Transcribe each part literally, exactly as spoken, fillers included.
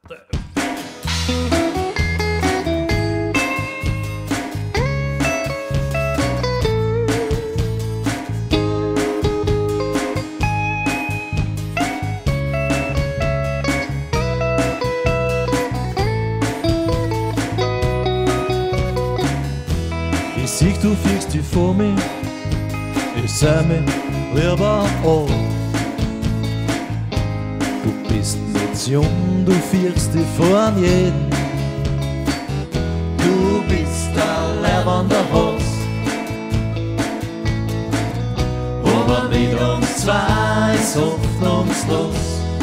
Ich sieh, du fliegst dich vor mir, ich seh mich lieber an. Du bist nicht jung, du fliegst dich vor jeden. Du bist ein leibender Hass, aber mit uns zwei ist hoffnungslos.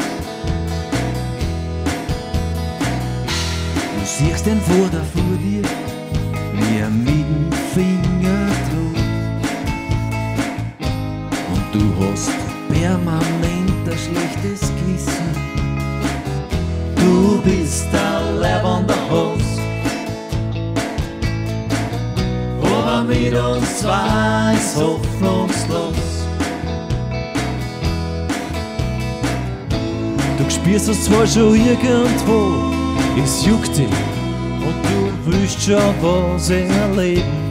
Du siehst den Vater vor dir, wie er mit dem Finger droht. Und du hast permanent ein schlechtes Gewissen. Du bist ein leibender Hass, aber mit uns zwei ist hoffnungslos. Du spürst es zwar schon irgendwo, es juckt dich und du willst schon was erleben.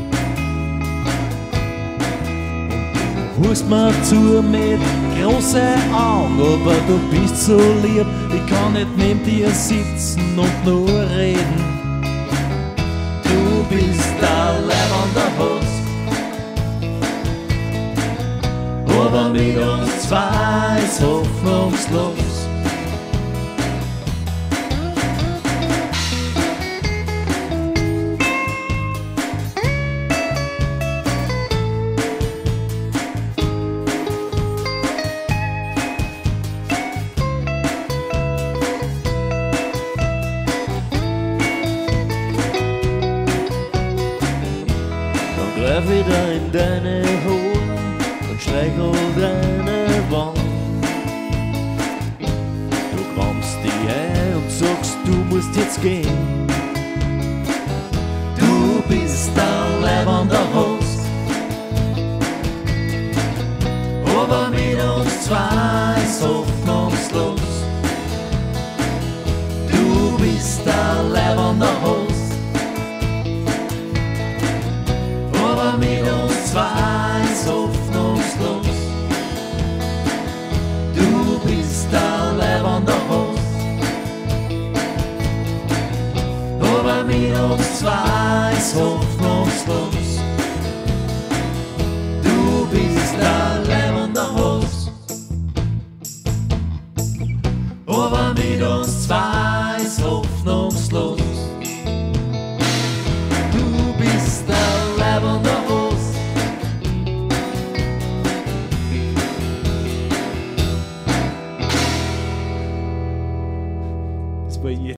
Und du hörst mir zu mit großen Augen, aber du bist so lieb, ich kann nicht neben dir sitzen und nur reden. Du bist ein leibender Hass, aber mit uns zwei ist hoffnungslos. Greif wieder in deine Hohen und streichel deine Wangen. Du krampfst dich ein und sagst, du musst jetzt gehen. Du bist ein leibender Hass, aber mit uns zwei ist hoffnungslos. Du bist ein leibender Hass, aber mit uns zwei ist hoffnungslos. Du bist ein leibender Hass, aber mit uns zwei ist hoffnungslos. Du bist ein leibender Hass, aber mit uns zwei ist hoffnungslos. Du bist ein leibender Hass, das war